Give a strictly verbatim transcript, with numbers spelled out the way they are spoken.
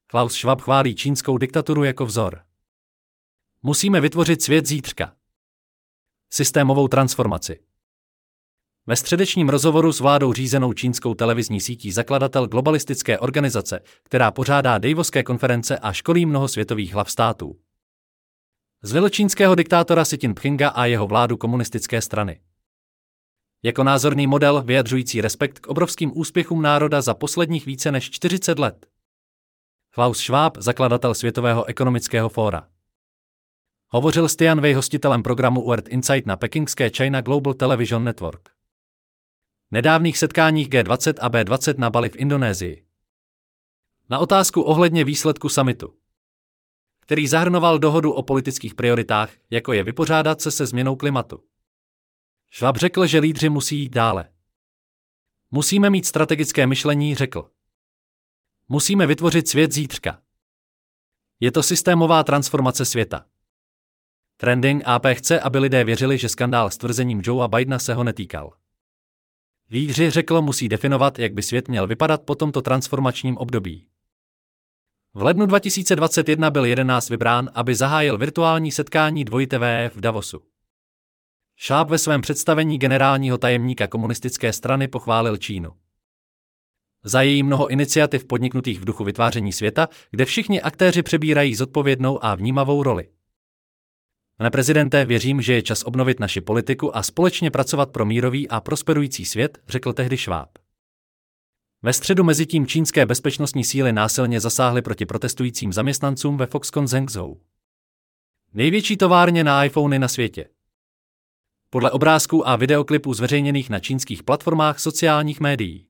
Klaus Schwab chválí čínskou diktaturu jako vzor. Musíme vytvořit svět zítřka. Systémovou transformaci. Ve středečním rozhovoru s vládou řízenou čínskou televizní sítí zakladatel globalistické organizace, která pořádá Davoské konference a školí mnoho světových hlav států. Zvolil čínského diktátora Xi Jinpinga a jeho vládu komunistické strany. Jako názorný model vyjadřující respekt k obrovským úspěchům národa za posledních více než čtyřicet let. Klaus Schwab, zakladatel Světového ekonomického fóra. Hovořil s Tian Wei, hostitelem programu World Insight na pekingské China Global Television Network. Nedávných setkáních G dvacet a B dvacet na Bali v Indonésii. Na otázku ohledně výsledku summitu, který zahrnoval dohodu o politických prioritách, jako je vypořádat se se změnou klimatu. Schwab řekl, že lídři musí jít dále. Musíme mít strategické myšlení, řekl. Musíme vytvořit svět zítřka. Je to systémová transformace světa. Trending A P chce, aby lidé věřili, že skandál s tvrzením Joea Bidena se ho netýkal. Lídři, řekl, musí definovat, jak by svět měl vypadat po tomto transformačním období. V lednu dva tisíce dvacet jedna byl jedenáct vybrán, aby zahájil virtuální setkání dvojité W F v Davosu. Schwab ve svém představení generálního tajemníka komunistické strany pochválil Čínu za její mnoho iniciativ podniknutých v duchu vytváření světa, kde všichni aktéři přebírají zodpovědnou a vnímavou roli. Pane prezidente, věřím, že je čas obnovit naši politiku a společně pracovat pro mírový a prosperující svět, řekl tehdy Schwab. Ve středu mezitím čínské bezpečnostní síly násilně zasáhly proti protestujícím zaměstnancům ve Foxconn Zhengzhou, největší továrně na iPhony na světě. Podle obrázků a videoklipů zveřejněných na čínských platformách sociálních médií.